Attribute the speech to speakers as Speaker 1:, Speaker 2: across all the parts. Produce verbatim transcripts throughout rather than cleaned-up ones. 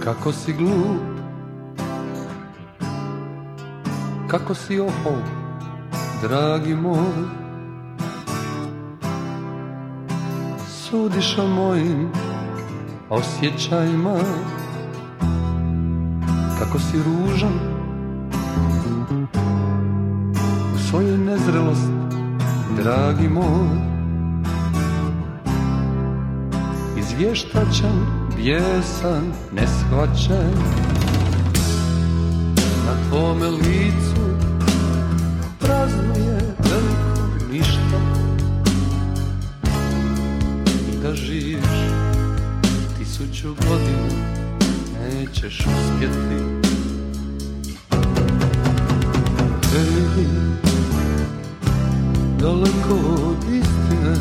Speaker 1: Kako si glup, kako si ohol, dragi moj. Sudiš o mojim osjećajima, kako si ružan u svojoj nezrelosti, dragi moj. Izvještačan, bijesan, neshvaćen, na tvome licu prazno je veliko ništa. I da živiš tisuću godina nećeš uspjeti. Hej, daleko od istine,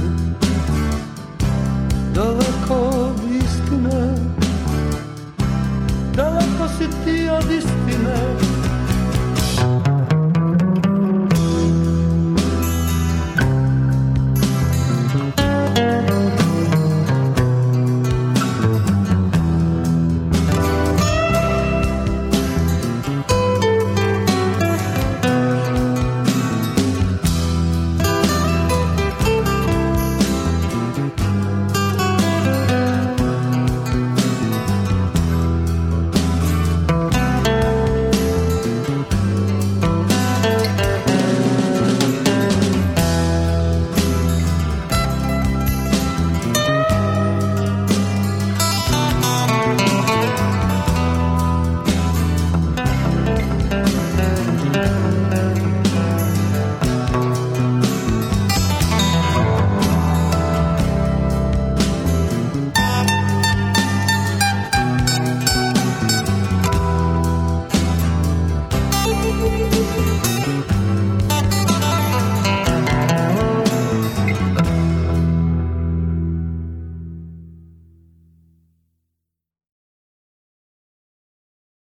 Speaker 1: daleko od istine, daleko si ti od istine.